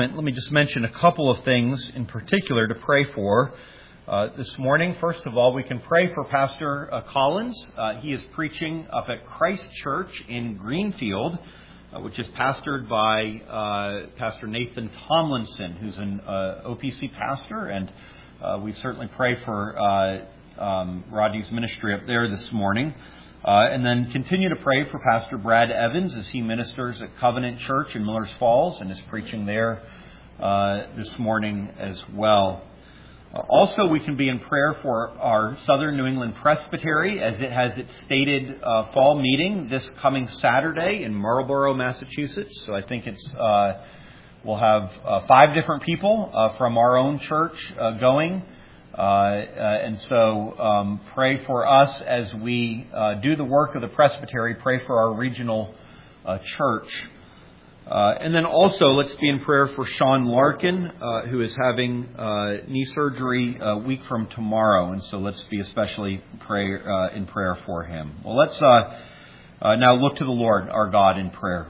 Let me just mention a couple of things in particular to pray for this morning. First of all, we can pray for Pastor Collins. He is preaching up at Christ Church in Greenfield, which is pastored by Pastor Nathan Tomlinson, who's an OPC pastor, and we certainly pray for Rodney's ministry up there this morning. And then continue to pray for Pastor Brad Evans as he ministers at Covenant Church in Millers Falls and is preaching there this morning as well. Also, we can be in prayer for our Southern New England Presbytery as it has its stated fall meeting this coming Saturday in Marlborough, Massachusetts. So I think we'll have 5 different people from our own church going. And so pray for us as we do the work of the presbytery. Pray for our regional church. And then also let's be in prayer for Sean Larkin, who is having knee surgery a week from tomorrow. And so let's be especially in prayer for him. Well, let's now look to the Lord, our God, in prayer.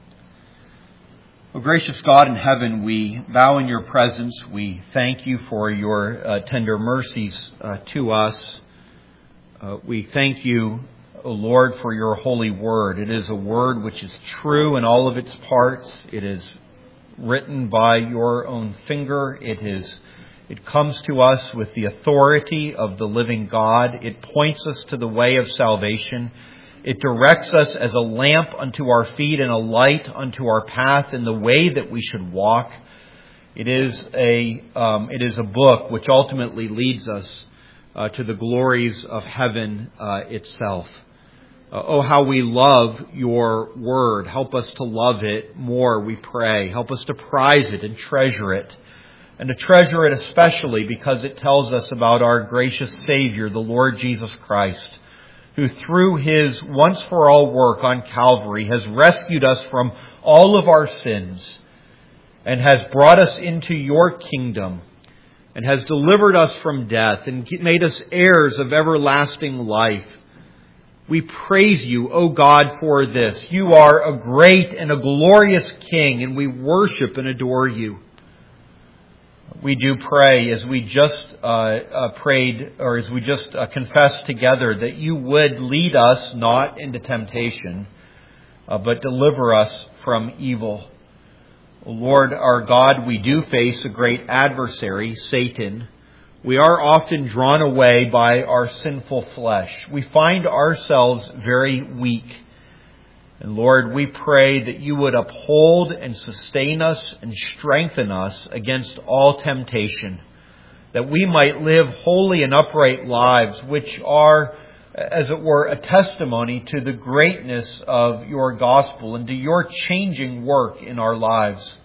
Oh, gracious God in heaven, we bow in your presence. We thank you for your tender mercies to us. We thank you, O Lord, for your holy word. It is a word which is true in all of its parts. It is written by your own finger. It comes to us with the authority of the living God. It points us to the way of salvation. It directs us as a lamp unto our feet and a light unto our path in the way that we should walk. It is a book which ultimately leads us to the glories of heaven itself. Oh, how we love your word. Help us to love it more, we pray. Help us to prize it and treasure it. And to treasure it especially because it tells us about our gracious Savior, the Lord Jesus Christ, who through his once-for-all work on Calvary has rescued us from all of our sins and has brought us into your kingdom and has delivered us from death and made us heirs of everlasting life. We praise you, O God, for this. You are a great and a glorious King, and we worship and adore you. We do pray, as we just prayed, or as we just confessed together, that you would lead us not into temptation, but deliver us from evil. Lord our God, we do face a great adversary, Satan. We are often drawn away by our sinful flesh. We find ourselves very weak. And Lord, we pray that you would uphold and sustain us and strengthen us against all temptation, that we might live holy and upright lives, which are, as it were, a testimony to the greatness of your gospel and to your changing work in our lives.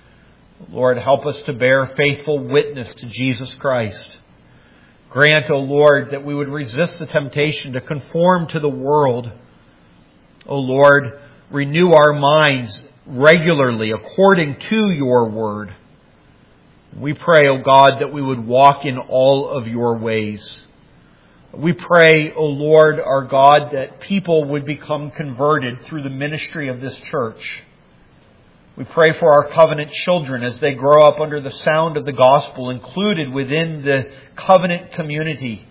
Lord, help us to bear faithful witness to Jesus Christ. Grant, O Lord, that we would resist the temptation to conform to the world. O Lord, renew our minds regularly according to your word. We pray, O God, that we would walk in all of your ways. We pray, O Lord, our God, that people would become converted through the ministry of this church. We pray for our covenant children as they grow up under the sound of the gospel, included within the covenant community.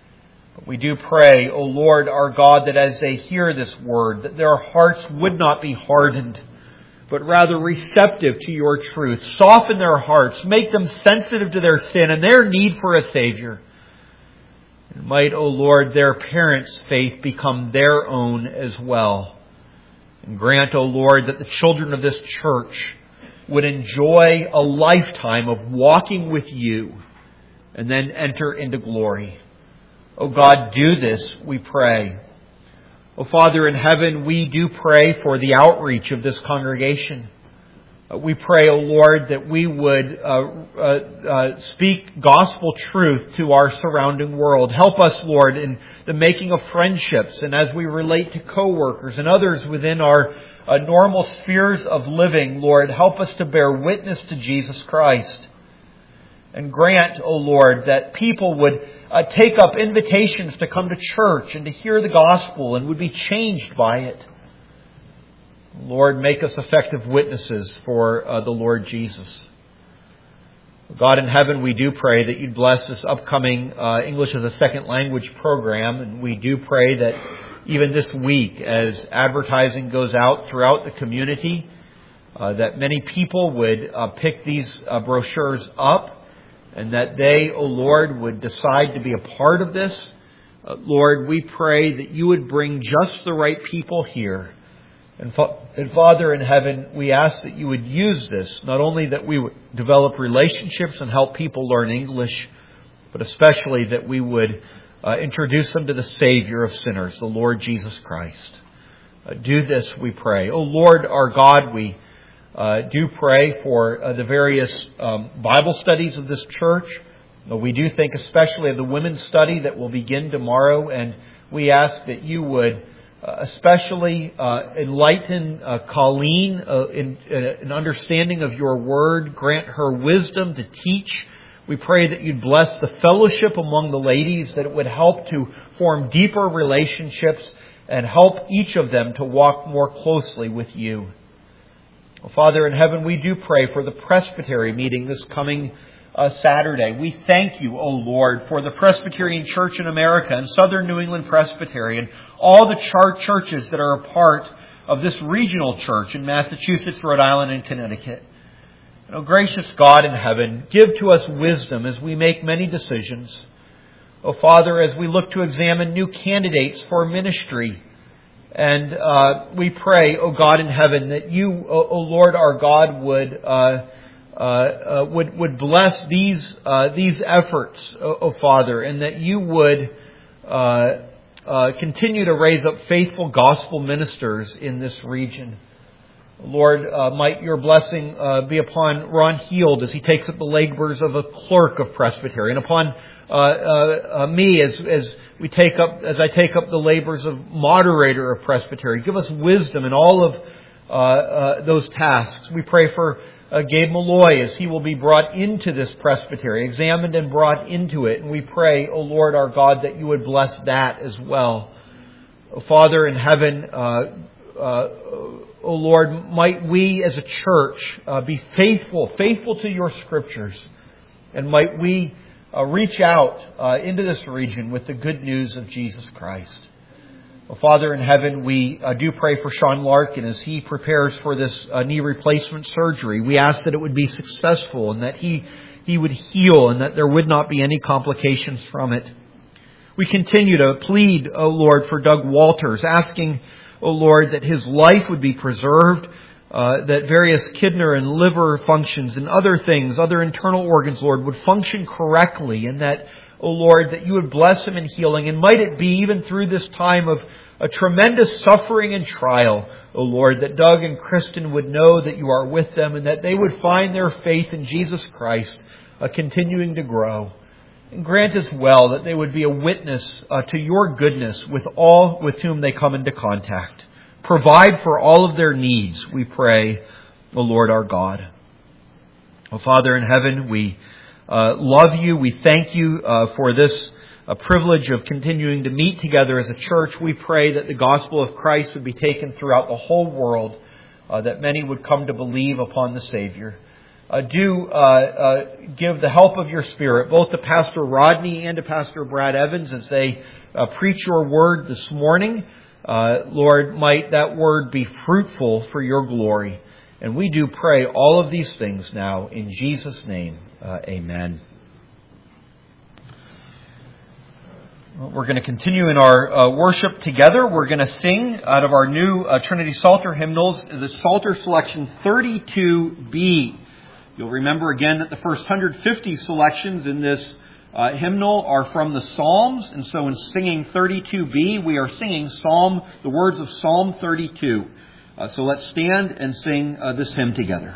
We do pray, O Lord, our God, that as they hear this word, that their hearts would not be hardened, but rather receptive to your truth. Soften their hearts, make them sensitive to their sin and their need for a Savior. And might, O Lord, their parents' faith become their own as well. And grant, O Lord, that the children of this church would enjoy a lifetime of walking with you and then enter into glory. O God, do this, we pray. O Father in heaven, we do pray for the outreach of this congregation. We pray, O Lord, that we would speak gospel truth to our surrounding world. Help us, Lord, in the making of friendships and as we relate to co-workers and others within our normal spheres of living. Lord, help us to bear witness to Jesus Christ. And grant, O Lord, that people would take up invitations to come to church and to hear the gospel and would be changed by it. Lord, make us effective witnesses for the Lord Jesus. God in heaven, we do pray that you'd bless this upcoming English as a second language program. And we do pray that even this week, as advertising goes out throughout the community, that many people would pick these brochures up and that they, O Lord, would decide to be a part of this. Lord, we pray that you would bring just the right people here. And Father in heaven, we ask that you would use this, not only that we would develop relationships and help people learn English, but especially that we would introduce them to the Savior of sinners, the Lord Jesus Christ. Do this, we pray. O Lord, our God, we do pray for the various Bible studies of this church. We do think especially of the women's study that will begin tomorrow, and we ask that you would especially enlighten Colleen in an understanding of your word. Grant her wisdom to teach. We pray that you'd bless the fellowship among the ladies, that it would help to form deeper relationships and help each of them to walk more closely with you. Father in heaven, we do pray for the presbytery meeting this coming Saturday. We thank you, O Lord, for the Presbyterian Church in America and Southern New England Presbytery and all the churches that are a part of this regional church in Massachusetts, Rhode Island, and Connecticut. And, O gracious God in heaven, give to us wisdom as we make many decisions. O Father, as we look to examine new candidates for ministry, and we pray, O God in heaven, that you, O Lord our God, would bless these efforts, O Father, and that you would continue to raise up faithful gospel ministers in this region. Lord, might your blessing be upon Ron Heald as he takes up the labors of a clerk of Presbytery, and upon me as I take up the labors of moderator of Presbytery. Give us wisdom in all of those tasks. We pray for Gabe Malloy as he will be brought into this presbytery, examined and brought into it. And we pray, O Lord our God, that you would bless that as well. Father in heaven, O Lord, might we as a church be faithful to your scriptures. And might we reach out into this region with the good news of Jesus Christ. Father in heaven, we do pray for Sean Larkin as he prepares for this knee replacement surgery. We ask that it would be successful and that he would heal and that there would not be any complications from it. We continue to plead, O Lord, for Doug Walters, asking, O Lord, that his life would be preserved, that various kidney and liver functions and other things, other internal organs, Lord, would function correctly, and that, O Lord, that you would bless him in healing. And might it be even through this time of a tremendous suffering and trial, O Lord, that Doug and Kristen would know that you are with them and that they would find their faith in Jesus Christ continuing to grow. And grant as well that they would be a witness to your goodness with all with whom they come into contact. Provide for all of their needs, we pray, O Lord our God. O Father in heaven, we love you. We thank you for this privilege of continuing to meet together as a church. We pray that the gospel of Christ would be taken throughout the whole world, that many would come to believe upon the Savior. Do give the help of your Spirit, both to Pastor Rodney and to Pastor Brad Evans as they preach your word this morning. Lord, might that word be fruitful for your glory. And we do pray all of these things now in Jesus' name. Amen. We're going to continue in our worship together. We're going to sing out of our new Trinity Psalter hymnals, the Psalter selection 32B. You'll remember again that the first 150 selections in this hymnal are from the Psalms. And so in singing 32B, we are singing the words of Psalm 32. So let's stand and sing this hymn together.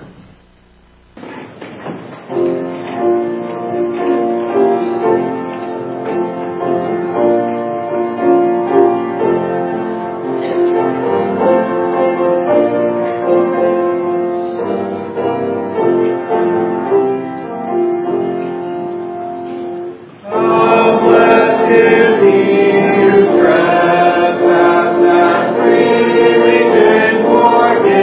Forgive.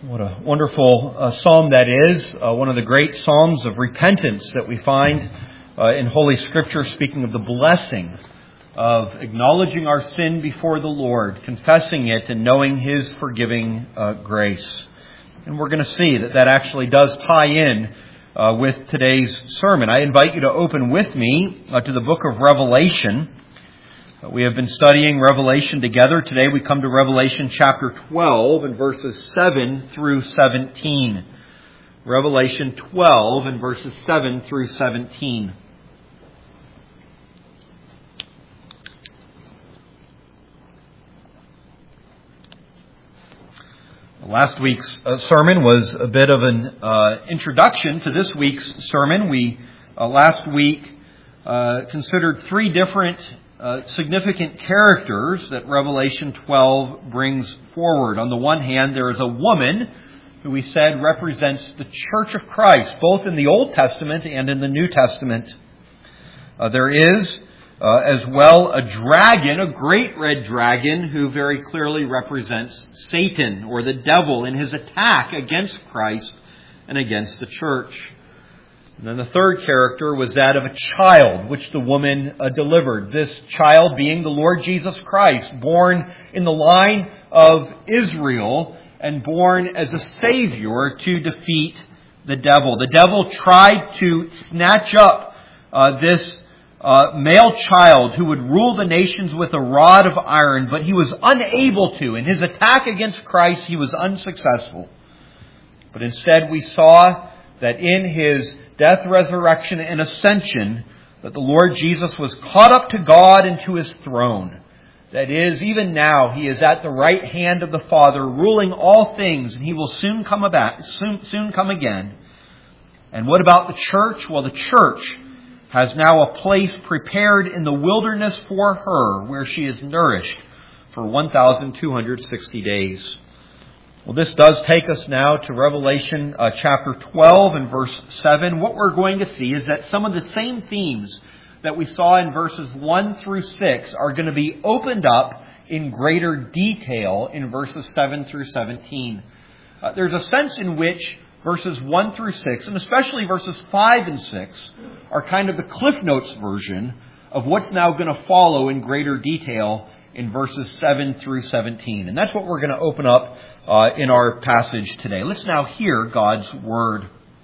What a wonderful psalm that is. One of the great psalms of repentance that we find in Holy Scripture, speaking of the blessing of acknowledging our sin before the Lord, confessing it, and knowing His forgiving grace. And we're going to see that that actually does tie in with today's sermon. I invite you to open with me to the book of Revelation. We have been studying Revelation together. Today we come to Revelation chapter 12 and verses 7 through 17. Revelation 12 and verses 7 through 17. Last week's sermon was a bit of an introduction to this week's sermon. We last week considered three different significant characters that Revelation 12 brings forward. On the one hand, there is a woman who we said represents the Church of Christ, both in the Old Testament and in the New Testament. There is as well a dragon, a great red dragon, who very clearly represents Satan, or the devil, in his attack against Christ and against the church. And then the third character was that of a child, which the woman delivered. This child being the Lord Jesus Christ, born in the line of Israel and born as a Savior to defeat the devil. The devil tried to snatch up this male child who would rule the nations with a rod of iron, but he was unable to. In his attack against Christ, he was unsuccessful. But instead we saw that in His death, resurrection, and ascension, that the Lord Jesus was caught up to God and to His throne. That is, even now, He is at the right hand of the Father, ruling all things, and He will soon come again. And what about the church? Well, the church has now a place prepared in the wilderness for her, where she is nourished for 1,260 days. Well, this does take us now to Revelation chapter 12 and verse 7. What we're going to see is that some of the same themes that we saw in verses 1 through 6 are going to be opened up in greater detail in verses 7 through 17. There's a sense in which verses 1 through 6, and especially verses 5 and 6, are kind of the Cliff Notes version of what's now going to follow in greater detail in verses 7 through 17. And that's what we're going to open up in our passage today. Let's now hear God's Word.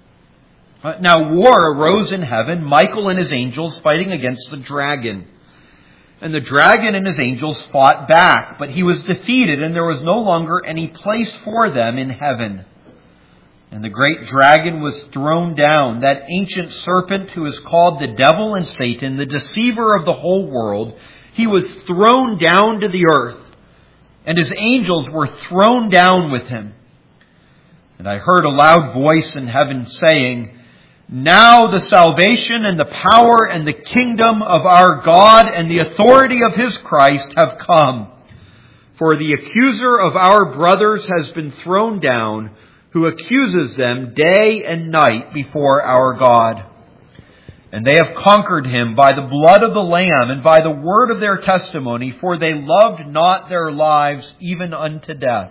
Now war arose in heaven, Michael and his angels fighting against the dragon. And the dragon and his angels fought back, but he was defeated, and there was no longer any place for them in heaven. And the great dragon was thrown down, that ancient serpent who is called the devil and Satan, the deceiver of the whole world. He was thrown down to the earth, and his angels were thrown down with him. And I heard a loud voice in heaven saying, "Now the salvation and the power and the kingdom of our God and the authority of His Christ have come. For the accuser of our brothers has been thrown down, who accuses them day and night before our God. And they have conquered him by the blood of the Lamb and by the word of their testimony, for they loved not their lives even unto death.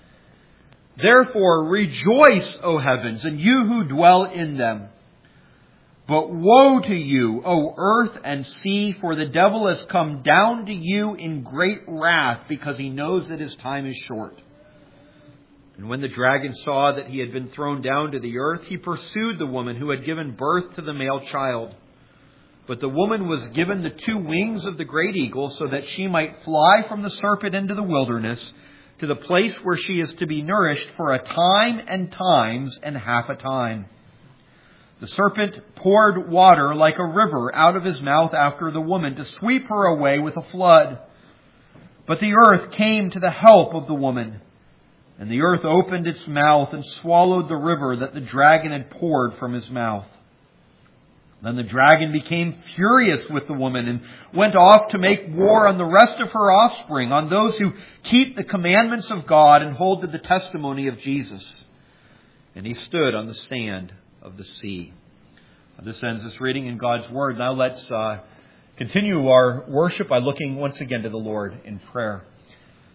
Therefore rejoice, O heavens, and you who dwell in them. But woe to you, O earth and sea, for the devil has come down to you in great wrath, because he knows that his time is short." And when the dragon saw that he had been thrown down to the earth, he pursued the woman who had given birth to the male child. But the woman was given the two wings of the great eagle, so that she might fly from the serpent into the wilderness, to the place where she is to be nourished for a time and times and half a time. The serpent poured water like a river out of his mouth after the woman, to sweep her away with a flood. But the earth came to the help of the woman. And the earth opened its mouth and swallowed the river that the dragon had poured from his mouth. Then the dragon became furious with the woman and went off to make war on the rest of her offspring, on those who keep the commandments of God and hold to the testimony of Jesus. And he stood on the sand of the sea. This ends this reading in God's Word. Now let's continue our worship by looking once again to the Lord in prayer.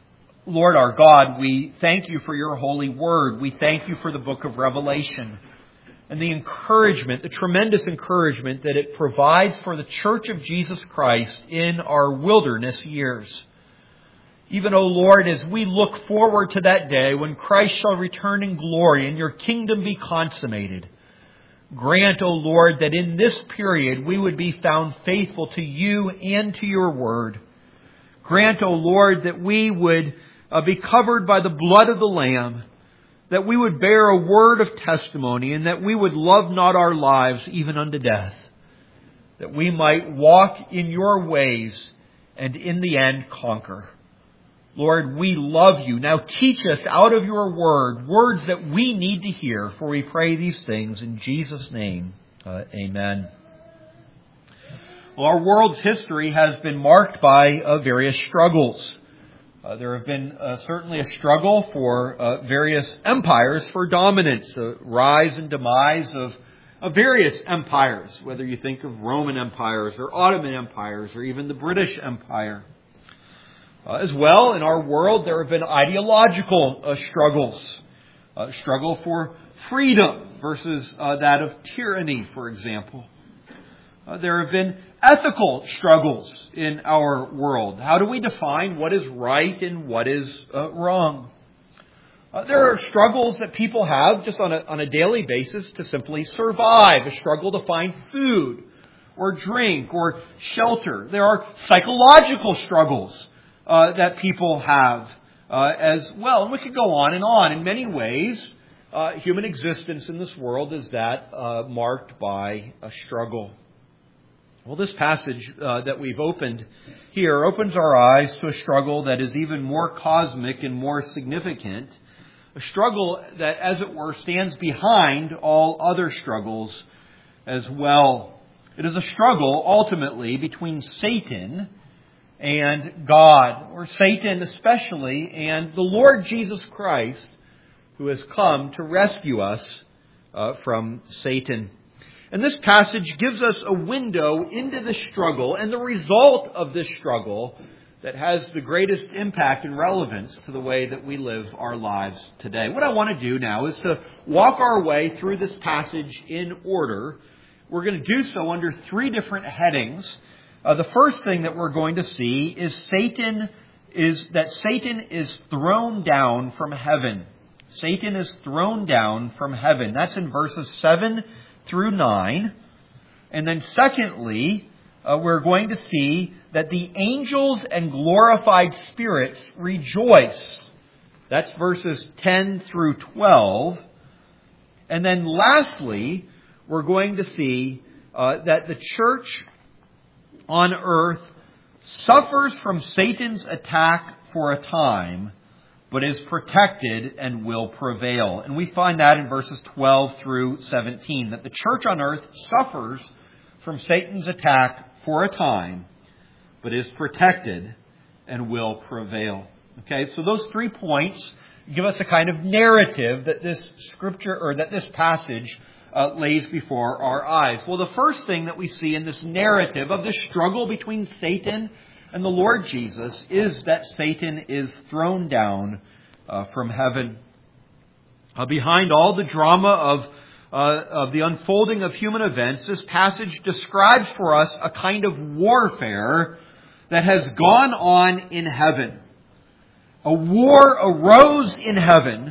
Lord our God, we thank you for your holy word. We thank you for the book of Revelation and the encouragement, the tremendous encouragement that it provides for the Church of Jesus Christ in our wilderness years. Even, O Lord, as we look forward to that day when Christ shall return in glory and your kingdom be consummated, grant, O Lord, that in this period we would be found faithful to you and to your word. Grant, O Lord, that we would be covered by the blood of the Lamb, that we would bear a word of testimony, and that we would love not our lives even unto death, that we might walk in your ways and in the end conquer. Lord, we love you. Now teach us out of your word, words that we need to hear, for we pray these things in Jesus' name. Amen. Well, our world's history has been marked by various struggles. There have been certainly a struggle for various empires for dominance, the rise and demise of various empires, whether you think of Roman empires or Ottoman empires or even the British Empire. As well, in our world, there have been ideological struggles. Struggle for freedom versus that of tyranny, for example. There have been ethical struggles in our world. How do we define what is right and what is wrong? There are struggles that people have just on a daily basis to simply survive. A struggle to find food or drink or shelter. There are psychological struggles that people have as well. And we could go on and on. In many ways, human existence in this world is that marked by a struggle. Well, this passage that we've opened here opens our eyes to a struggle that is even more cosmic and more significant. A struggle that, as it were, stands behind all other struggles as well. It is a struggle, ultimately, between Satan and God, or Satan especially, and the Lord Jesus Christ, who has come to rescue us from Satan. And this passage gives us a window into the struggle and the result of this struggle that has the greatest impact and relevance to the way that we live our lives today. What I want to do now is to walk our way through this passage in order. We're going to do so under three different headings. The first thing that we're going to see is Satan is thrown down from heaven. Satan is thrown down from heaven. That's in verses 7 through 9. And then secondly, we're going to see that the angels and glorified spirits rejoice. That's verses 10 through 12. And then lastly, we're going to see that the church on earth suffers from Satan's attack for a time, but is protected and will prevail. And we find that in verses 12 through 17, that the church on earth suffers from Satan's attack for a time, but is protected and will prevail. Okay, so those 3 points give us a kind of narrative that this scripture, or that this passage lays before our eyes. Well, the first thing that we see in this narrative of the struggle between Satan and the Lord Jesus is that Satan is thrown down from heaven. Behind all the drama of the unfolding of human events, this passage describes for us a kind of warfare that has gone on in heaven. A war arose in heaven,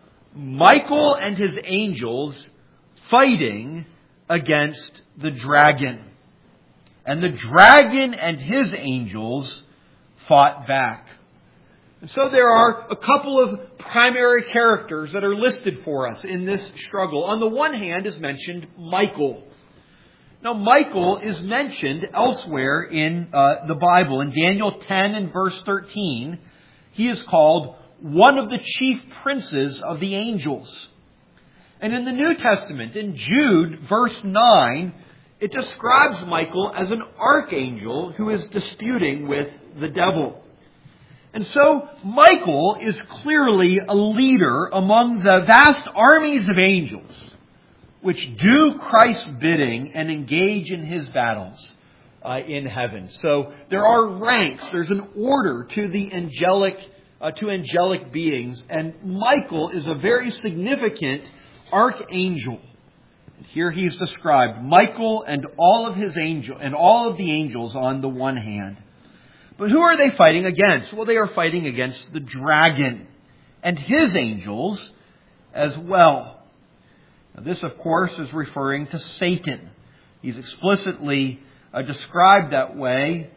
Michael and his angels fighting against the dragon. And the dragon and his angels fought back. And so there are a couple of primary characters that are listed for us in this struggle. On the one hand is mentioned Michael. Now Michael is mentioned elsewhere in the Bible. In Daniel 10 and verse 13, he is called one of the chief princes of the angels. And in the New Testament, in Jude, verse 9, it describes Michael as an archangel who is disputing with the devil. And so Michael is clearly a leader among the vast armies of angels which do Christ's bidding and engage in his battles in heaven. So there are ranks. There's an order to the angelic to angelic beings, and Michael is a very significant archangel. Here he's described, Michael and all of the angels on the one hand. But who are they fighting against? Well, they are fighting against the dragon and his angels as well. Now, this, of course, is referring to Satan. He's explicitly described that way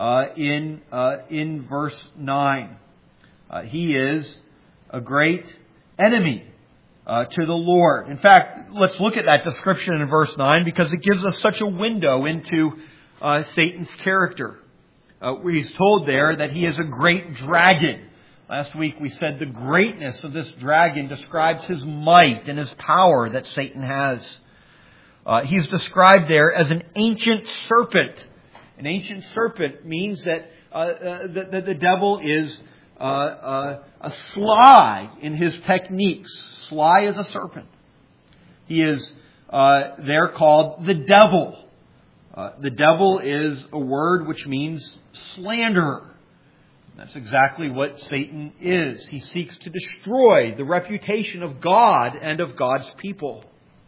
in verse 9. He is a great enemy to the Lord. In fact, let's look at that description in verse 9 because it gives us such a window into Satan's character. He's told there that he is a great dragon. Last week we said the greatness of this dragon describes his might and his power that Satan has. He's described there as an ancient serpent. An ancient serpent means that the devil is a sly in his techniques. Sly as a serpent. He is there called the devil. The devil is a word which means slanderer. That's exactly what Satan is. He seeks to destroy the reputation of God and of God's people.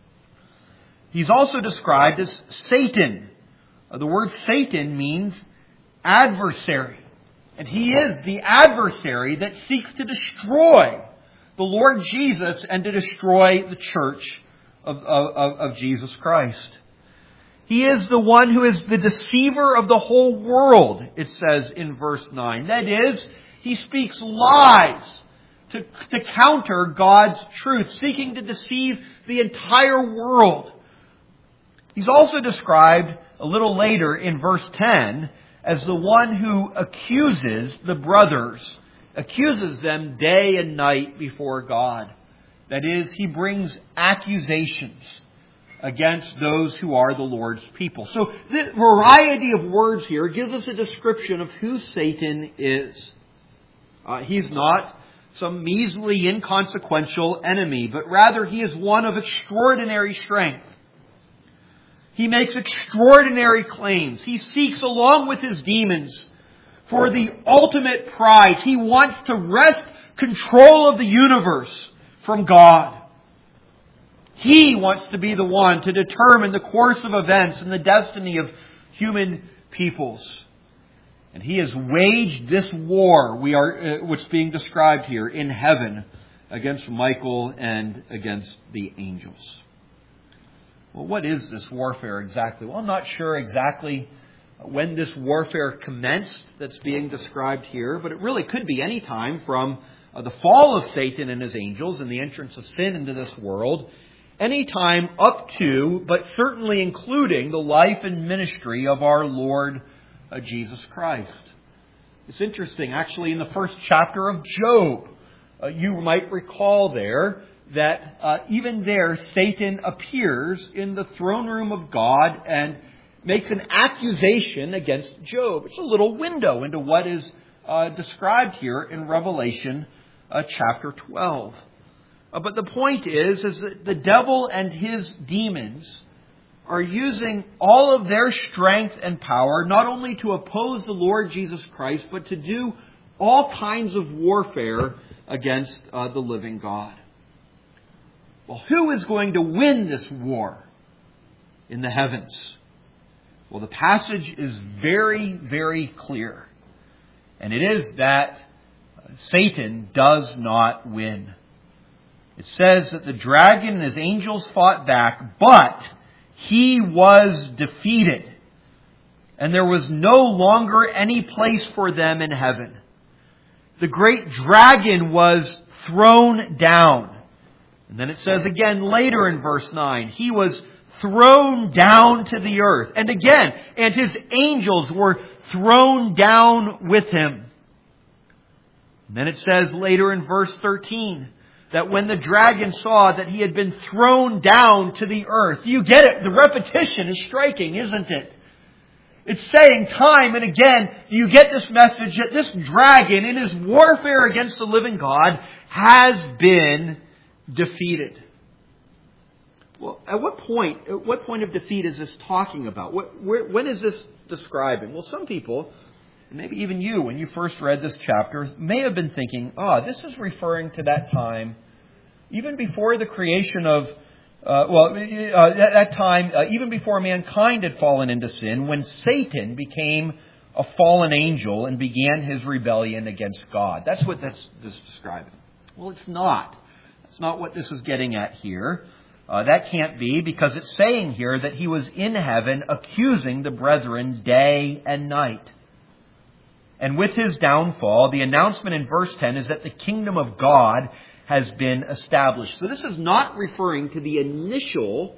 He's also described as Satan. The word Satan means adversary. And he is the adversary that seeks to destroy the Lord Jesus and to destroy the church of Jesus Christ. He is the one who is the deceiver of the whole world, it says in verse 9. That is, he speaks lies to counter God's truth, seeking to deceive the entire world. He's also described a little later in verse 10 as the one who accuses the brothers, accuses them day and night before God. That is, he brings accusations against those who are the Lord's people. So the variety of words here gives us a description of who Satan is. He's not some measly, inconsequential enemy, but rather he is one of extraordinary strength. He makes extraordinary claims. He seeks, along with his demons, for the ultimate prize. He wants to wrest control of the universe from God. He wants to be the one to determine the course of events and the destiny of human peoples. And he has waged this war, which is being described here in heaven, against Michael and against the angels. Well, what is this warfare exactly? Well, I'm not sure exactly when this warfare commenced that's being described here, but it really could be any time from the fall of Satan and his angels and the entrance of sin into this world, any time up to, but certainly including, the life and ministry of our Lord Jesus Christ. It's interesting, actually, in the first chapter of Job, you might recall there that even there Satan appears in the throne room of God and makes an accusation against Job. It's a little window into what is described here in Revelation chapter 12. But the point is that the devil and his demons are using all of their strength and power not only to oppose the Lord Jesus Christ, but to do all kinds of warfare against the living God. Well, who is going to win this war in the heavens? Well, the passage is very, very clear. And it is that Satan does not win. It says that the dragon and his angels fought back, but he was defeated. And there was no longer any place for them in heaven. The great dragon was thrown down. And then it says again later in verse 9, he was thrown down to the earth. And again, and his angels were thrown down with him. And then it says later in verse 13, that when the dragon saw that he had been thrown down to the earth. You get it? The repetition is striking, isn't it? It's saying time and again, you get this message that this dragon in his warfare against the living God has been defeated. Well, at what point of defeat is this talking about? When is this describing? Well, some people and maybe even you, when you first read this chapter, may have been thinking, this is referring to that time, even before the creation of, that time, even before mankind had fallen into sin, when Satan became a fallen angel and began his rebellion against God. That's what this is describing. Well, it's not. That's not what this is getting at here. That can't be, because it's saying here that he was in heaven accusing the brethren day and night. And with his downfall, the announcement in verse 10 is that the kingdom of God has been established. So this is not referring to the initial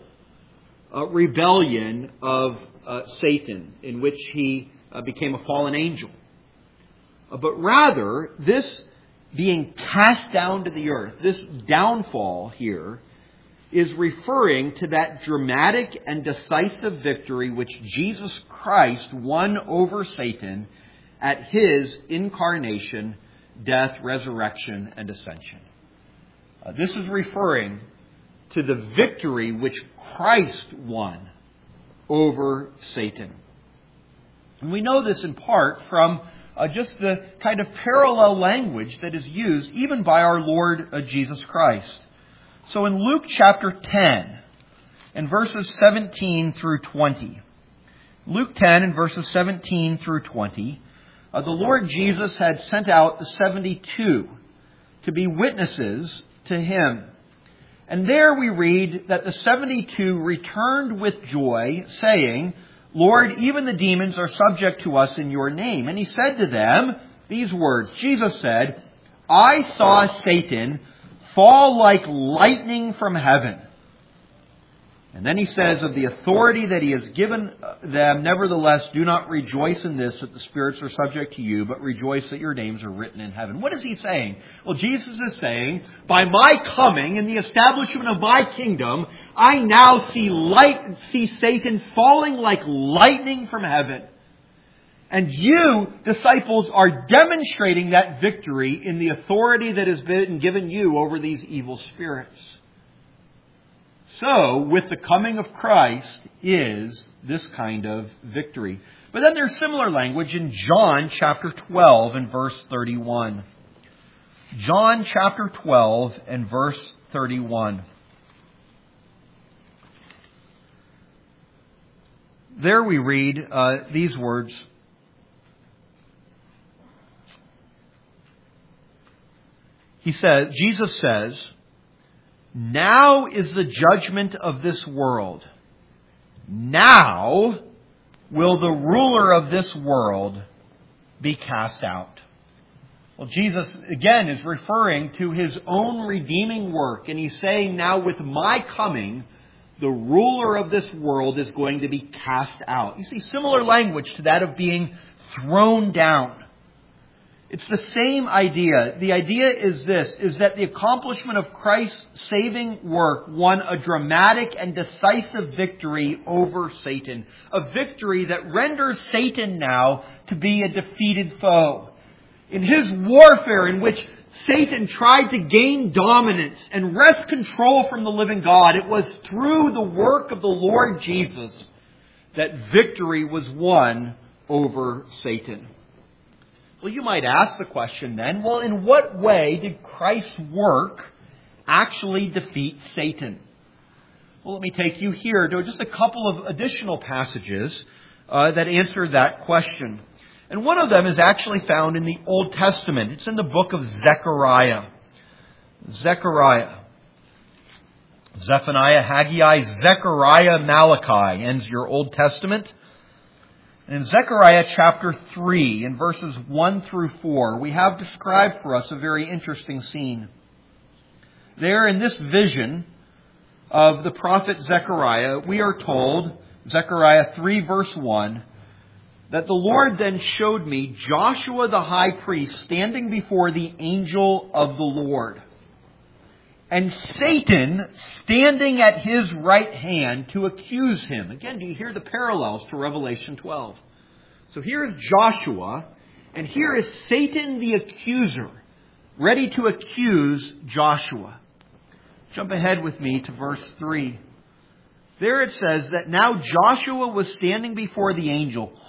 rebellion of Satan, in which he became a fallen angel. But rather, this being cast down to the earth, this downfall here, is referring to that dramatic and decisive victory which Jesus Christ won over Satan at his incarnation, death, resurrection, and ascension. This is referring to the victory which Christ won over Satan. And we know this in part from just the kind of parallel language that is used even by our Lord Jesus Christ. So in Luke chapter 10, and verses 17 through 20, Luke 10 and verses 17 through 20, the Lord Jesus had sent out the 72 to be witnesses to Him. And there we read that the 72 returned with joy, saying, Lord, even the demons are subject to us in your name. And He said to them these words. Jesus said, I saw Satan fall like lightning from heaven. And then He says, of the authority that He has given them, nevertheless, do not rejoice in this, that the spirits are subject to you, but rejoice that your names are written in heaven. What is He saying? Well, Jesus is saying, by my coming and the establishment of my kingdom, I now see Satan falling like lightning from heaven. And you, disciples, are demonstrating that victory in the authority that has been given you over these evil spirits. So, with the coming of Christ is this kind of victory. But then there's similar language in John chapter 12 and verse 31. John chapter 12 and verse 31. There we read these words. Jesus says, now is the judgment of this world. Now will the ruler of this world be cast out. Well, Jesus, again, is referring to His own redeeming work. And He's saying, now with my coming, the ruler of this world is going to be cast out. You see, similar language to that of being thrown down. It's the same idea. The idea is this, is that the accomplishment of Christ's saving work won a dramatic and decisive victory over Satan. A victory that renders Satan now to be a defeated foe. In his warfare in which Satan tried to gain dominance and wrest control from the living God, it was through the work of the Lord Jesus that victory was won over Satan. Well, you might ask the question then, well, in what way did Christ's work actually defeat Satan? Well, let me take you here to just a couple of additional passages that answer that question. And one of them is actually found in the Old Testament. It's in the book of Zechariah. Zechariah. Zephaniah, Haggai, Zechariah, Malachi ends your Old Testament. In Zechariah chapter 3, in verses 1 through 4, we have described for us a very interesting scene. There in this vision of the prophet Zechariah, we are told, Zechariah 3 verse 1, that the Lord then showed me Joshua the high priest standing before the angel of the Lord, and Satan standing at his right hand to accuse him. Again, do you hear the parallels to Revelation 12? So here is Joshua, and here is Satan the accuser, ready to accuse Joshua. Jump ahead with me to verse 3. There it says that now Joshua was standing before the angel,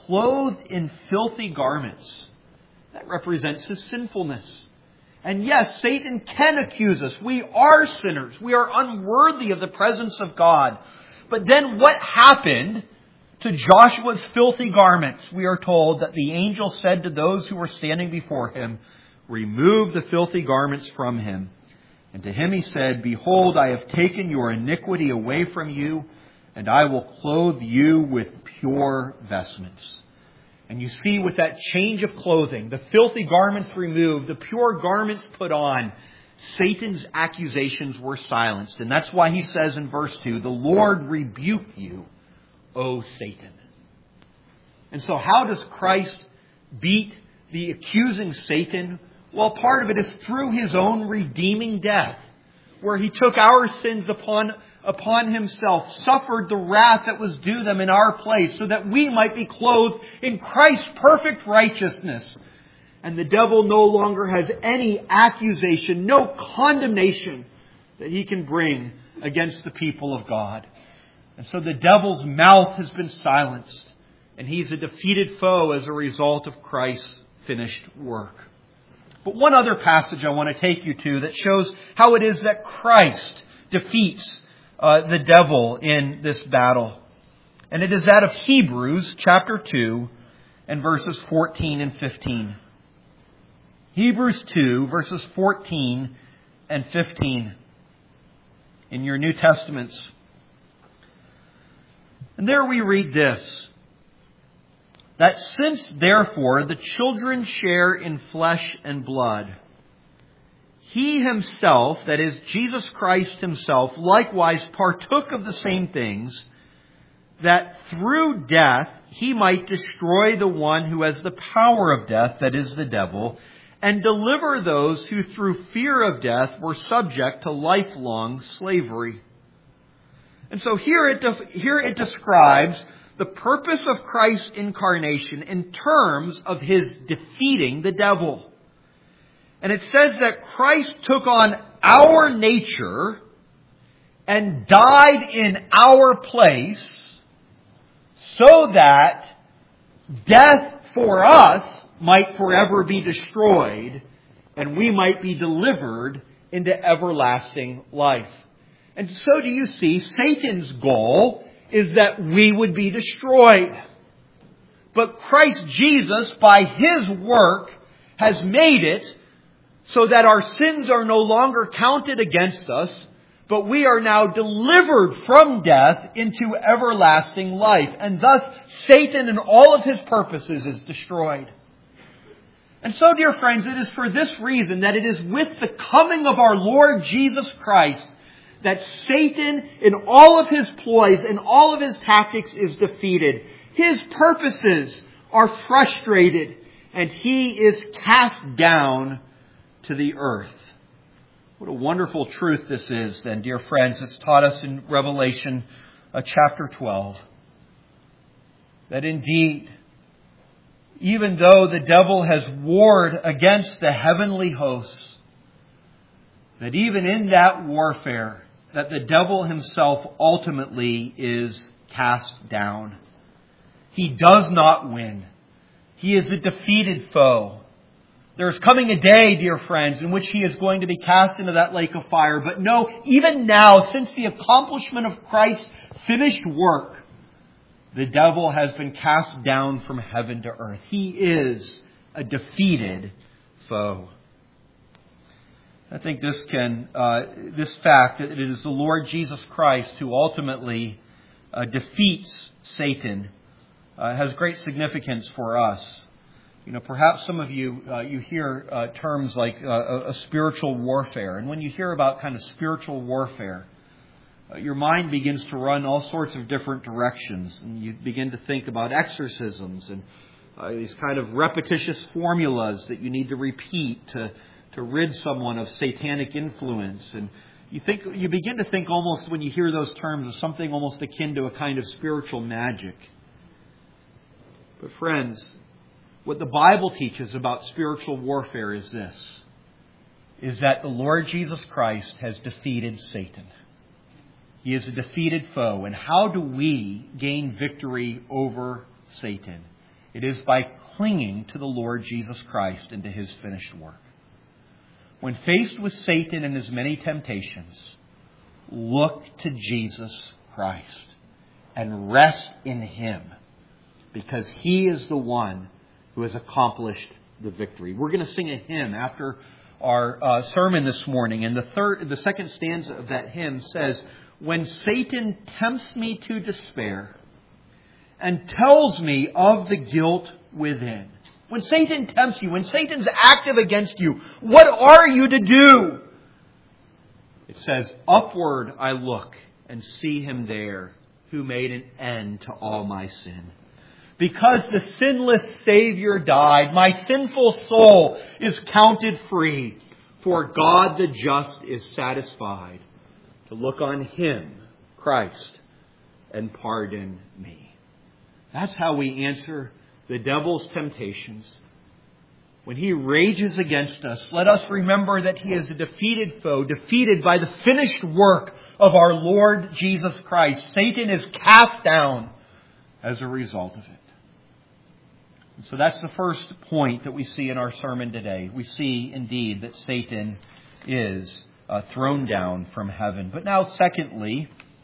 clothed in filthy garments. That represents his sinfulness. And yes, Satan can accuse us. We are sinners. We are unworthy of the presence of God. But then what happened to Joshua's filthy garments? We are told that the angel said to those who were standing before him, "Remove the filthy garments from him." And to him he said, "Behold, I have taken your iniquity away from you, and I will clothe you with pure vestments." And you see, with that change of clothing, the filthy garments removed, the pure garments put on, Satan's accusations were silenced. And that's why he says in verse 2, "The Lord rebuke you, O Satan." And so how does Christ beat the accusing Satan? Well, part of it is through his own redeeming death, where he took our sins upon himself, suffered the wrath that was due them in our place, so that we might be clothed in Christ's perfect righteousness. And the devil no longer has any accusation, no condemnation that he can bring against the people of God. And so the devil's mouth has been silenced, and he's a defeated foe as a result of Christ's finished work. But one other passage I want to take you to that shows how it is that Christ defeats the devil in this battle. And it is that of Hebrews chapter 2 and verses 14 and 15. Hebrews 2 verses 14 and 15 in your New Testaments. And there we read this: "That since therefore the children share in flesh and blood, He himself," that is, Jesus Christ himself, "likewise partook of the same things, that through death he might destroy the one who has the power of death, that is, the devil, and deliver those who through fear of death were subject to lifelong slavery." And so here it describes the purpose of Christ's incarnation in terms of his defeating the devil. And it says that Christ took on our nature and died in our place so that death for us might forever be destroyed and we might be delivered into everlasting life. And so do you see, Satan's goal is that we would be destroyed. But Christ Jesus, by his work, has made it so that our sins are no longer counted against us, but we are now delivered from death into everlasting life. And thus, Satan and all of his purposes is destroyed. And so, dear friends, it is for this reason that it is with the coming of our Lord Jesus Christ that Satan, in all of his ploys and all of his tactics, is defeated. His purposes are frustrated, and he is cast down to the earth. What a wonderful truth this is, then, dear friends. It's taught us in Revelation chapter 12. That indeed, even though the devil has warred against the heavenly hosts, that even in that warfare, that the devil himself ultimately is cast down. He does not win. He is a defeated foe. There is coming a day, dear friends, in which he is going to be cast into that lake of fire. But no, even now, since the accomplishment of Christ's finished work, the devil has been cast down from heaven to earth. He is a defeated foe. I think this fact that it is the Lord Jesus Christ who ultimately defeats Satan has great significance for us. You know, perhaps some of you hear terms like a spiritual warfare. And when you hear about kind of spiritual warfare, your mind begins to run all sorts of different directions. And you begin to think about exorcisms and these kind of repetitious formulas that you need to repeat to rid someone of satanic influence. And you begin to think almost, when you hear those terms, of something almost akin to a kind of spiritual magic. But friends, what the Bible teaches about spiritual warfare is this, is that the Lord Jesus Christ has defeated Satan. He is a defeated foe. And how do we gain victory over Satan? It is by clinging to the Lord Jesus Christ and to His finished work. When faced with Satan and his many temptations, look to Jesus Christ and rest in Him, because He is the one who has accomplished the victory. We're going to sing a hymn after our sermon this morning, and the second stanza of that hymn says, "When Satan tempts me to despair and tells me of the guilt within." When Satan tempts you, when Satan's active against you, what are you to do? It says, "Upward I look and see Him there, who made an end to all my sin. Because the sinless Savior died, my sinful soul is counted free. For God the just is satisfied to look on Him, Christ, and pardon me." That's how we answer the devil's temptations. When he rages against us, let us remember that he is a defeated foe, defeated by the finished work of our Lord Jesus Christ. Satan is cast down as a result of it. And so that's the first point that we see in our sermon today. We see indeed that Satan is thrown down from heaven. But now secondly,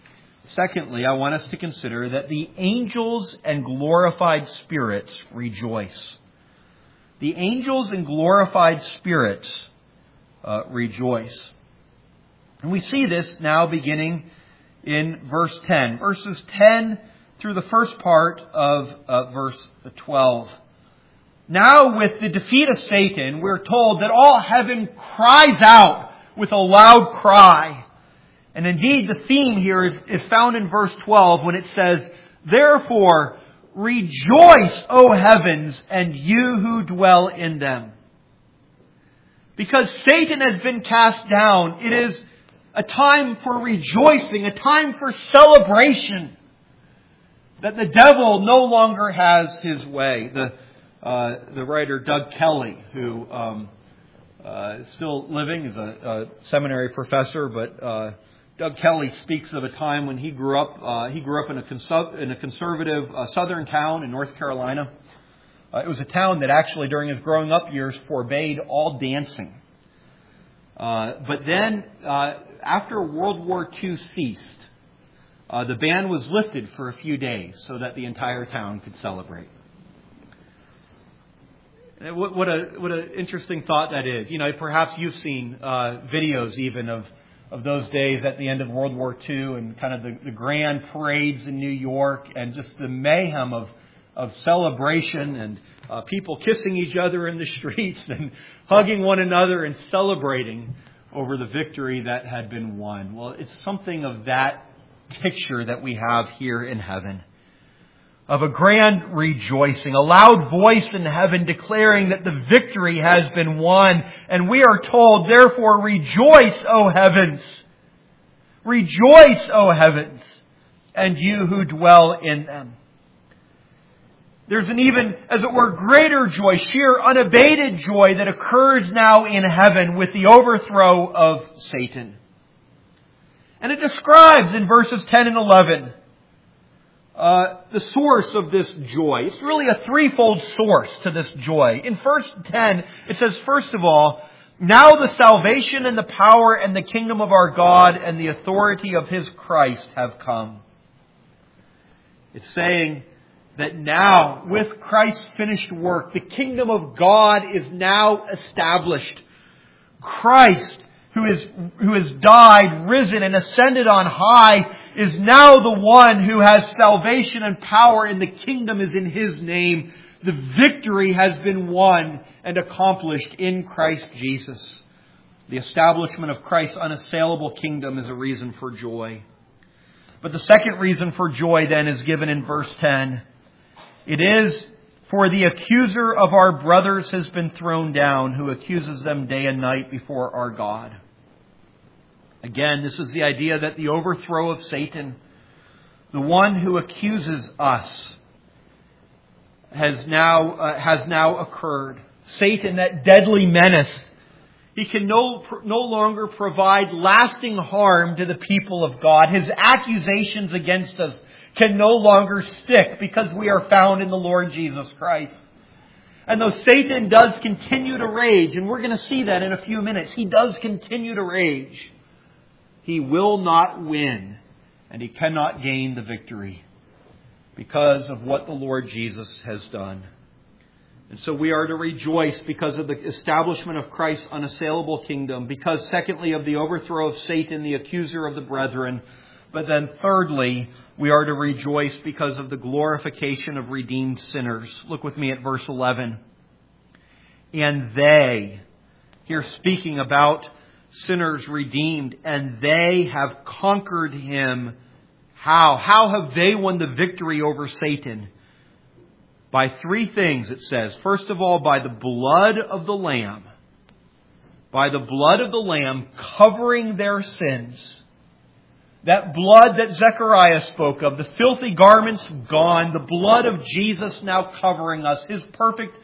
I want us to consider that the angels and glorified spirits rejoice. The angels and glorified spirits rejoice. And we see this now beginning in verse 10. Verses 10 through the first part of verse 12. Now with the defeat of Satan, we're told that all heaven cries out with a loud cry. And indeed, the theme here is found in verse 12 when it says, "Therefore, rejoice, O heavens, and you who dwell in them." Because Satan has been cast down, it is a time for rejoicing, a time for celebration, that the devil no longer has his way. The writer Doug Kelly, who is still living, is a seminary professor, but Doug Kelly speaks of a time when he grew up. He grew up in a conservative southern town in North Carolina. It was a town that actually, during his growing up years, forbade all dancing. But then, after World War II ceased, the ban was lifted for a few days so that the entire town could celebrate. What an interesting thought that is. You know, perhaps you've seen videos even of those days at the end of World War II and kind of the grand parades in New York and just the mayhem of celebration and people kissing each other in the streets and hugging one another and celebrating over the victory that had been won. Well, it's something of that picture that we have here in heaven, of a grand rejoicing, a loud voice in heaven declaring that the victory has been won. And we are told, "Therefore rejoice, O heavens! Rejoice, O heavens, and you who dwell in them." There's an even, as it were, greater joy, sheer unabated joy that occurs now in heaven with the overthrow of Satan. And it describes in verses 10 and 11 the source of this joy. It's really a threefold source to this joy. In verse 10, it says, first of all, "Now the salvation and the power and the kingdom of our God and the authority of His Christ have come." It's saying that now, with Christ's finished work, the kingdom of God is now established. Christ, who has died, risen, and ascended on high, is now the one who has salvation and power, and the kingdom is in His name. The victory has been won and accomplished in Christ Jesus. The establishment of Christ's unassailable kingdom is a reason for joy. But the second reason for joy then is given in verse 10. It is, "For the accuser of our brothers has been thrown down, who accuses them day and night before our God." Again, this is the idea that the overthrow of Satan, the one who accuses us, has now occurred. Satan, that deadly menace, he can no longer provide lasting harm to the people of God. His accusations against us can no longer stick because we are found in the Lord Jesus Christ. And though Satan does continue to rage, and we're going to see that in a few minutes, he does continue to rage, he will not win, and he cannot gain the victory because of what the Lord Jesus has done. And so we are to rejoice because of the establishment of Christ's unassailable kingdom, because secondly of the overthrow of Satan, the accuser of the brethren, but then thirdly, we are to rejoice because of the glorification of redeemed sinners. Look with me at verse 11. And they, here speaking about sinners redeemed, and they have conquered him. How? How have they won the victory over Satan? By three things, it says. First of all, by the blood of the Lamb. By the blood of the Lamb covering their sins. That blood that Zechariah spoke of, the filthy garments gone, the blood of Jesus now covering us, His perfect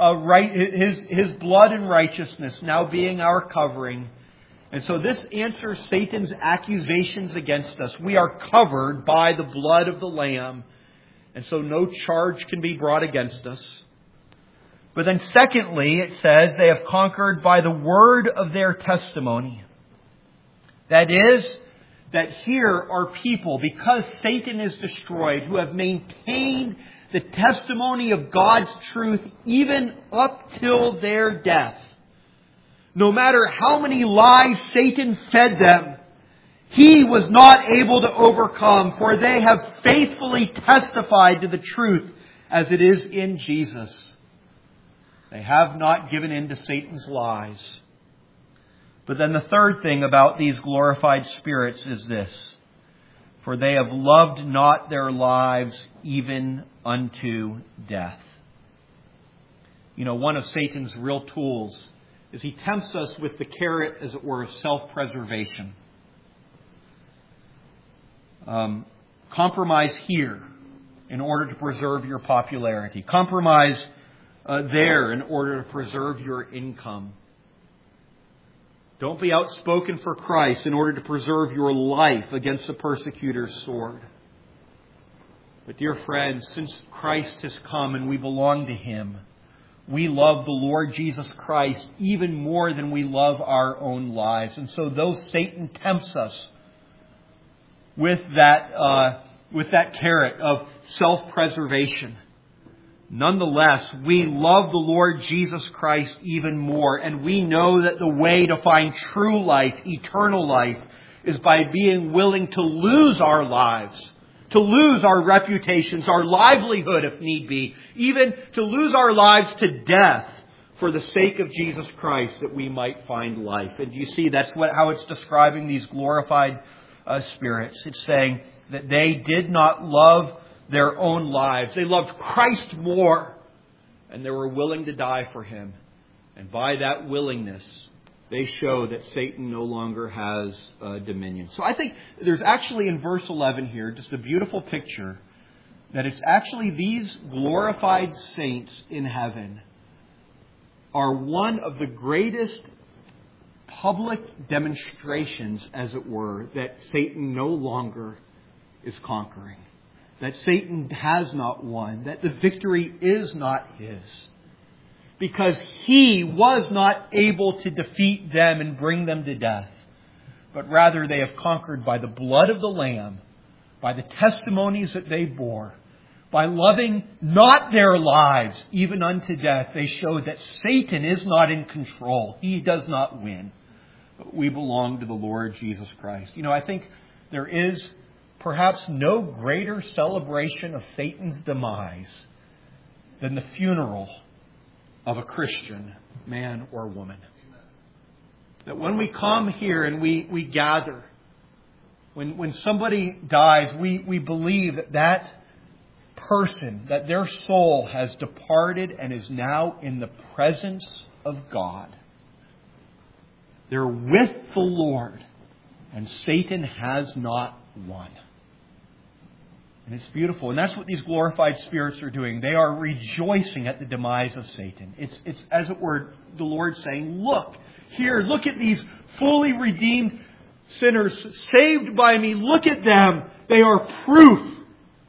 His blood and righteousness now being our covering. And so this answers Satan's accusations against us. We are covered by the blood of the Lamb. And so no charge can be brought against us. But then secondly, it says they have conquered by the word of their testimony. That is, that here are people, because Satan is destroyed, who have maintained the testimony of God's truth even up till their death. No matter how many lies Satan fed them, he was not able to overcome, for they have faithfully testified to the truth as it is in Jesus. They have not given in to Satan's lies. But then the third thing about these glorified spirits is this: for they have loved not their lives even unto death. You know, one of Satan's real tools is he tempts us with the carrot, as it were, of self-preservation. Compromise here in order to preserve your popularity. Compromise there in order to preserve your income. Don't be outspoken for Christ in order to preserve your life against the persecutor's sword. But dear friends, since Christ has come and we belong to Him, we love the Lord Jesus Christ even more than we love our own lives. And so though Satan tempts us with that carrot of self-preservation, nonetheless, we love the Lord Jesus Christ even more, and we know that the way to find true life, eternal life, is by being willing to lose our lives, to lose our reputations, our livelihood if need be, even to lose our lives to death for the sake of Jesus Christ, that we might find life. And you see, that's how it's describing these glorified spirits. It's saying that they did not love their own lives. They loved Christ more, and they were willing to die for Him. And by that willingness, they show that Satan no longer has dominion. So I think there's actually in verse 11 here just a beautiful picture that it's actually these glorified saints in heaven are one of the greatest public demonstrations, as it were, that Satan no longer is conquering. That Satan has not won. That the victory is not his. Because he was not able to defeat them and bring them to death. But rather they have conquered by the blood of the Lamb, by the testimonies that they bore, by loving not their lives even unto death. They showed that Satan is not in control. He does not win. But we belong to the Lord Jesus Christ. You know, I think there is perhaps no greater celebration of Satan's demise than the funeral of a Christian man or woman. That when we come here and we gather, when somebody dies, we believe that person, that their soul has departed and is now in the presence of God. They're with the Lord, and Satan has not won. And it's beautiful. And that's what these glorified spirits are doing. They are rejoicing at the demise of Satan. It's as it were, the Lord saying, look here, look at these fully redeemed sinners saved by me. Look at them. They are proof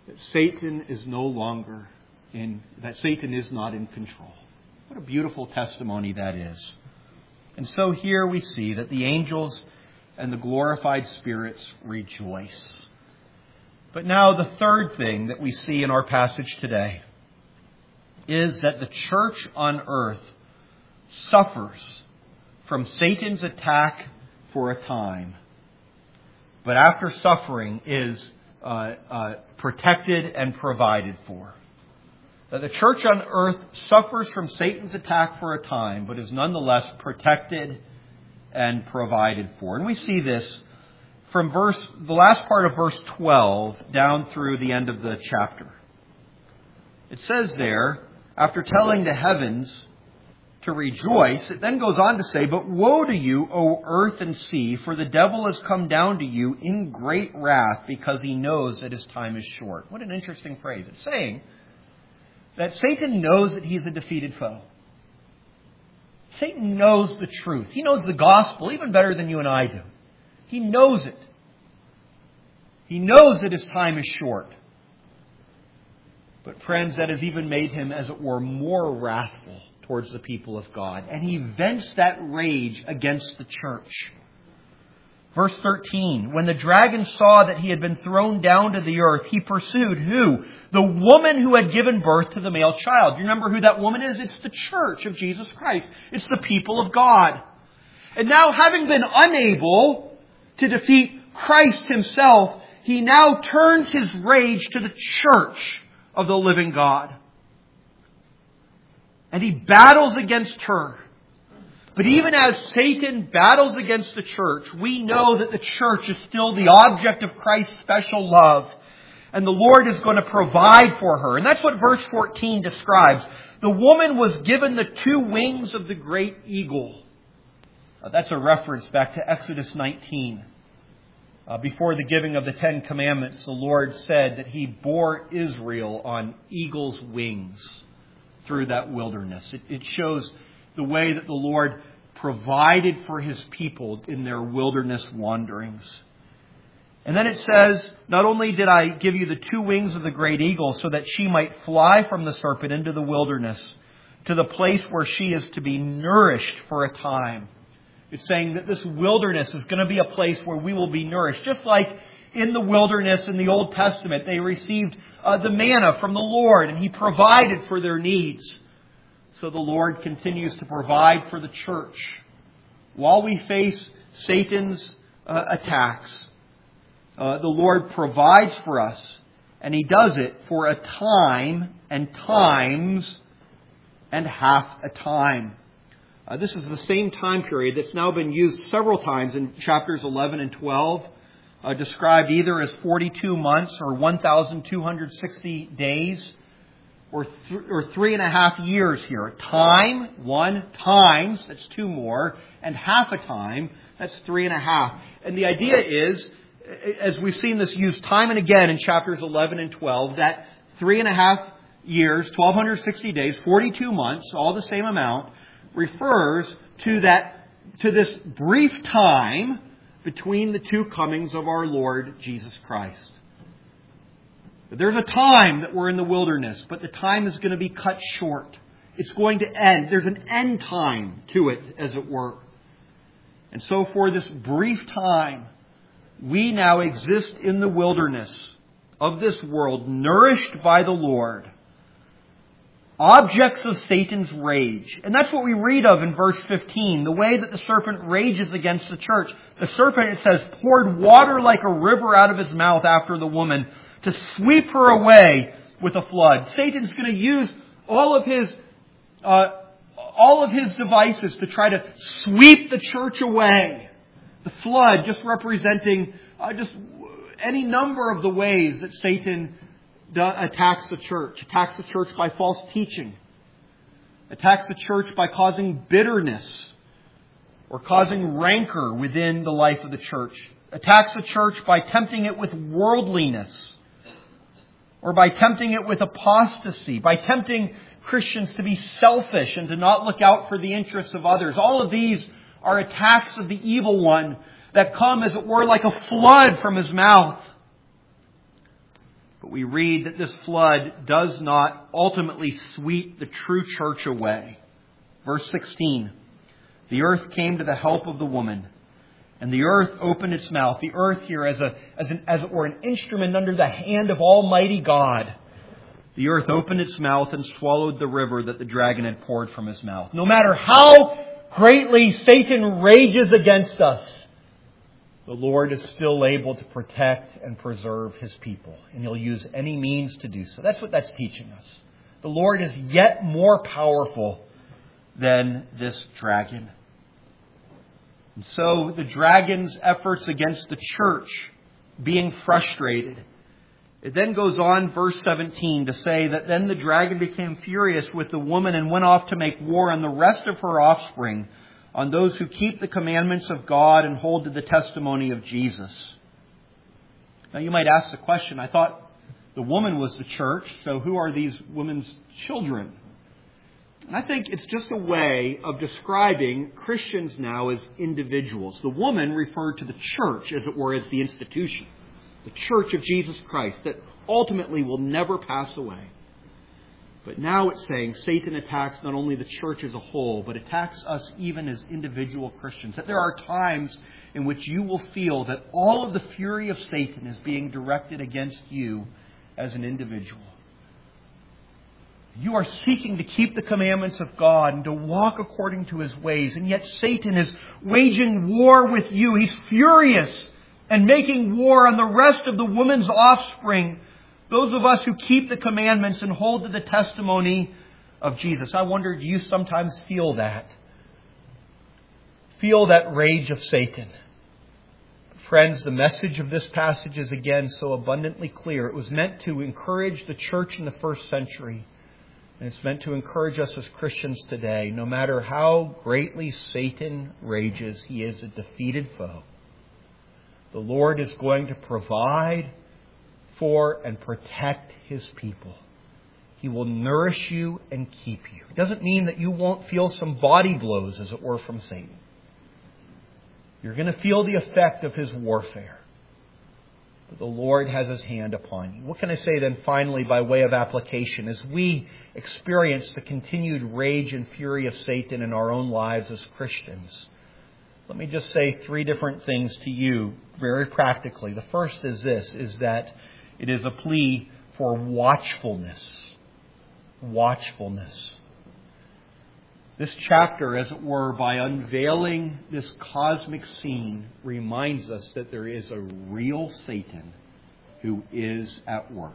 that Satan is no longer that Satan is not in control. What a beautiful testimony that is. And so here we see that the angels and the glorified spirits rejoice. But now the third thing that we see in our passage today is that the church on earth suffers from Satan's attack for a time, but after suffering is protected and provided for. That the church on earth suffers from Satan's attack for a time, but is nonetheless protected and provided for. And we see this from the last part of verse 12 down through the end of the chapter. It says there, after telling the heavens to rejoice, it then goes on to say, "But woe to you, O earth and sea, for the devil has come down to you in great wrath, because he knows that his time is short." What an interesting phrase. It's saying that Satan knows that he's a defeated foe. Satan knows the truth. He knows the gospel even better than you and I do. He knows it. He knows that his time is short. But friends, that has even made him, as it were, more wrathful towards the people of God. And he vents that rage against the church. Verse 13, "When the dragon saw that he had been thrown down to the earth, he pursued" who? The woman who had given birth to the male child. You remember who that woman is? It's the church of Jesus Christ. It's the people of God. And now, having been unable to defeat Christ himself, he now turns his rage to the church of the living God. And he battles against her. But even as Satan battles against the church, we know that the church is still the object of Christ's special love. And the Lord is going to provide for her. And that's what verse 14 describes. The woman was given the 2 wings of the great eagle. That's a reference back to Exodus 19. Before the giving of the 10 Commandments, the Lord said that He bore Israel on eagle's wings through that wilderness. It shows the way that the Lord provided for His people in their wilderness wanderings. And then it says, "Not only did I give you the 2 wings of the great eagle so that she might fly from the serpent into the wilderness to the place where she is to be nourished for a time." It's saying that this wilderness is going to be a place where we will be nourished. Just like in the wilderness in the Old Testament, they received the manna from the Lord and He provided for their needs. So the Lord continues to provide for the church. While we face Satan's attacks, the Lord provides for us. And He does it for a time and times and half a time. This is the same time period that's now been used several times in chapters 11 and 12, described either as 42 months or 1,260 days, or 3.5 years here. Time, 1, times, that's 2 more, and half a time, that's 3.5. And the idea is, as we've seen this used time and again in chapters 11 and 12, that 3.5 years, 1,260 days, 42 months, all the same amount, refers to this brief time between the 2 comings of our Lord Jesus Christ. There's a time that we're in the wilderness, but the time is going to be cut short. It's going to end. There's an end time to it, as it were. And so for this brief time, we now exist in the wilderness of this world, nourished by the Lord. Objects of Satan's rage. And that's what we read of in verse 15. The way that the serpent rages against the church. The serpent, it says, poured water like a river out of his mouth after the woman to sweep her away with a flood. Satan's going to use all of his devices to try to sweep the church away. The flood just representing just any number of the ways that Satan attacks the church. Attacks the church by false teaching. Attacks the church by causing bitterness or causing rancor within the life of the church. Attacks the church by tempting it with worldliness or by tempting it with apostasy, by tempting Christians to be selfish and to not look out for the interests of others. All of these are attacks of the evil one that come, as it were, like a flood from his mouth. But we read that this flood does not ultimately sweep the true church away. Verse 16, the earth came to the help of the woman, and the earth opened its mouth. The earth here as it were an instrument under the hand of Almighty God. The earth opened its mouth and swallowed the river that the dragon had poured from his mouth. No matter how greatly Satan rages against us, the Lord is still able to protect and preserve His people. And He'll use any means to do so. That's what that's teaching us. The Lord is yet more powerful than this dragon. And so the dragon's efforts against the church being frustrated. It then goes on, verse 17, to say that then the dragon became furious with the woman and went off to make war on the rest of her offspring, on those who keep the commandments of God and hold to the testimony of Jesus. Now you might ask the question, I thought the woman was the church, so who are these women's children? And I think it's just a way of describing Christians now as individuals. The woman referred to the church, as it were, as the institution. The church of Jesus Christ that ultimately will never pass away. But now it's saying Satan attacks not only the church as a whole, but attacks us even as individual Christians. That there are times in which you will feel that all of the fury of Satan is being directed against you as an individual. You are seeking to keep the commandments of God and to walk according to His ways, and yet Satan is waging war with you. He's furious and making war on the rest of the woman's offspring. Those of us who keep the commandments and hold to the testimony of Jesus. I wonder, do you sometimes feel that? Feel that rage of Satan? Friends, the message of this passage is again so abundantly clear. It was meant to encourage the church in the first century. And it's meant to encourage us as Christians today. No matter how greatly Satan rages, he is a defeated foe. The Lord is going to provide for and protect His people. He will nourish you and keep you. It doesn't mean that you won't feel some body blows, as it were, from Satan. You're going to feel the effect of his warfare. But the Lord has His hand upon you. What can I say then finally by way of application? As we experience the continued rage and fury of Satan in our own lives as Christians, let me just say three different things to you very practically. The first is this, is that it is a plea for watchfulness. Watchfulness. This chapter, as it were, by unveiling this cosmic scene, reminds us that there is a real Satan who is at work.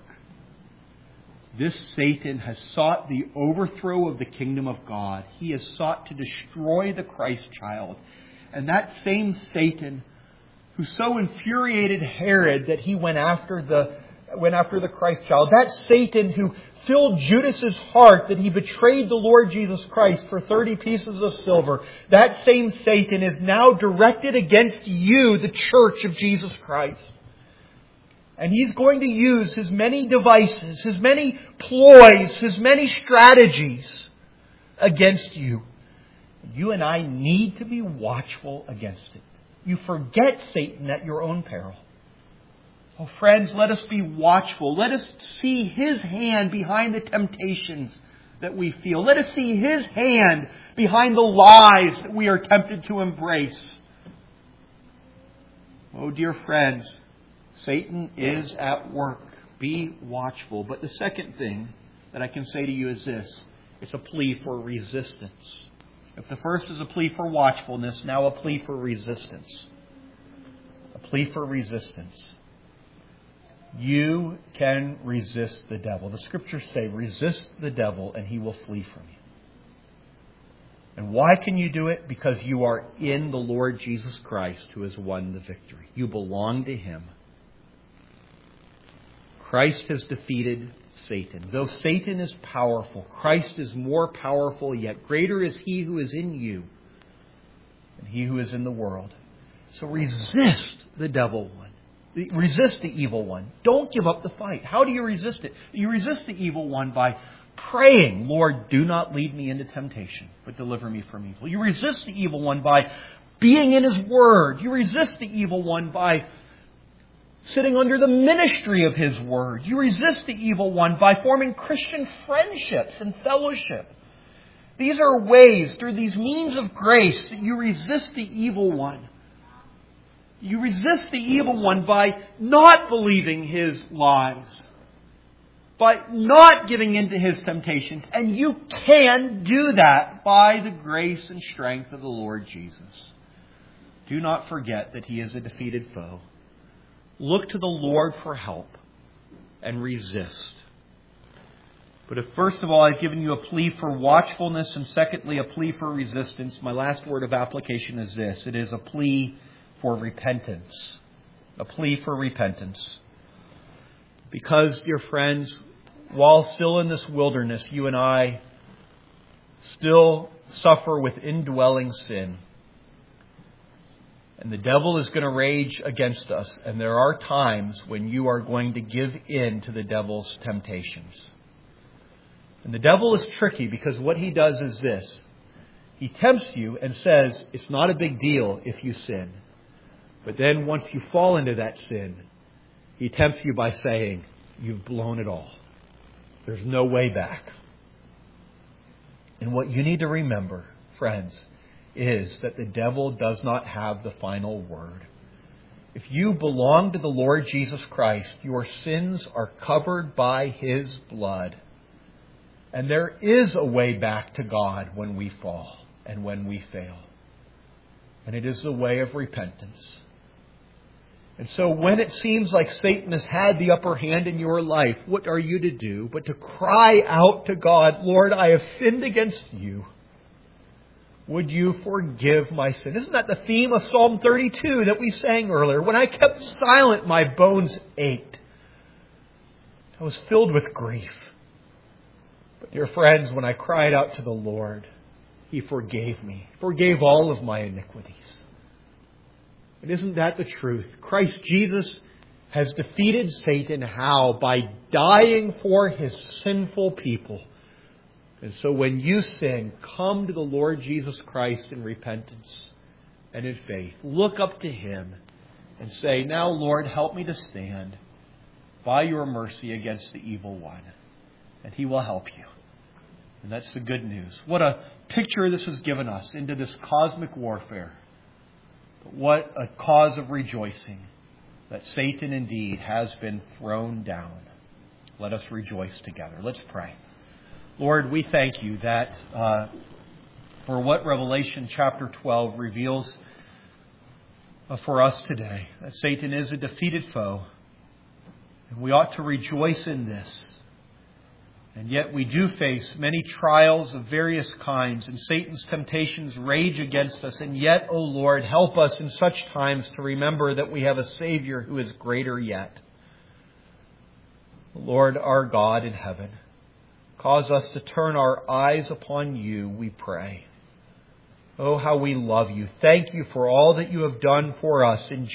This Satan has sought the overthrow of the kingdom of God. He has sought to destroy the Christ child. And that same Satan who so infuriated Herod that he went after the Christ child, that Satan who filled Judas's heart that he betrayed the Lord Jesus Christ for 30 pieces of silver, that same Satan is now directed against you, the church of Jesus Christ. And he's going to use his many devices, his many ploys, his many strategies against you. You and I need to be watchful against it. You forget Satan at your own peril. Oh, friends, let us be watchful. Let us see His hand behind the temptations that we feel. Let us see His hand behind the lies that we are tempted to embrace. Oh, dear friends, Satan is at work. Be watchful. But the second thing that I can say to you is this. It's a plea for resistance. If the first is a plea for watchfulness, now a plea for resistance. A plea for resistance. You can resist the devil. The Scriptures say, resist the devil and he will flee from you. And why can you do it? Because you are in the Lord Jesus Christ, who has won the victory. You belong to Him. Christ has defeated Satan. Though Satan is powerful, Christ is more powerful, yet greater is He who is in you than he who is in the world. So resist the devil one. Resist the evil one. Don't give up the fight. How do you resist it? You resist the evil one by praying, Lord, do not lead me into temptation, but deliver me from evil. You resist the evil one by being in His Word. You resist the evil one by sitting under the ministry of His Word. You resist the evil one by forming Christian friendships and fellowship. These are ways, through these means of grace, that you resist the evil one. You resist the evil one by not believing his lies, by not giving in to his temptations. And you can do that by the grace and strength of the Lord Jesus. Do not forget that He is a defeated foe. Look to the Lord for help and resist. But if first of all I've given you a plea for watchfulness and secondly a plea for resistance, my last word of application is this. It is a plea for repentance. A plea for repentance. Because, dear friends, while still in this wilderness, you and I still suffer with indwelling sin. And the devil is going to rage against us. And there are times when you are going to give in to the devil's temptations. And the devil is tricky because what he does is this. He tempts you and says, it's not a big deal if you sin. But then once you fall into that sin, he tempts you by saying, you've blown it all. There's no way back. And what you need to remember, friends, is that the devil does not have the final word. If you belong to the Lord Jesus Christ, your sins are covered by His blood. And there is a way back to God when we fall and when we fail. And it is the way of repentance. And so when it seems like Satan has had the upper hand in your life, what are you to do but to cry out to God, Lord, I have sinned against you. Would you forgive my sin? Isn't that the theme of Psalm 32 that we sang earlier? When I kept silent, my bones ached. I was filled with grief. But dear friends, when I cried out to the Lord, He forgave me. Forgave all of my iniquities. And isn't that the truth? Christ Jesus has defeated Satan. How? By dying for His sinful people. And so when you sin, come to the Lord Jesus Christ in repentance and in faith. Look up to Him and say, now, Lord, help me to stand by your mercy against the evil one. And He will help you. And that's the good news. What a picture this has given us into this cosmic warfare. But what a cause of rejoicing that Satan indeed has been thrown down. Let us rejoice together. Let's pray. Lord, we thank you that for what Revelation chapter 12 reveals for us today, that Satan is a defeated foe. And we ought to rejoice in this. And yet we do face many trials of various kinds, and Satan's temptations rage against us. And yet, O Lord, help us in such times to remember that we have a Savior who is greater yet. Lord, our God in heaven, cause us to turn our eyes upon you, we pray. Oh, how we love you. Thank you for all that you have done for us in Jesus'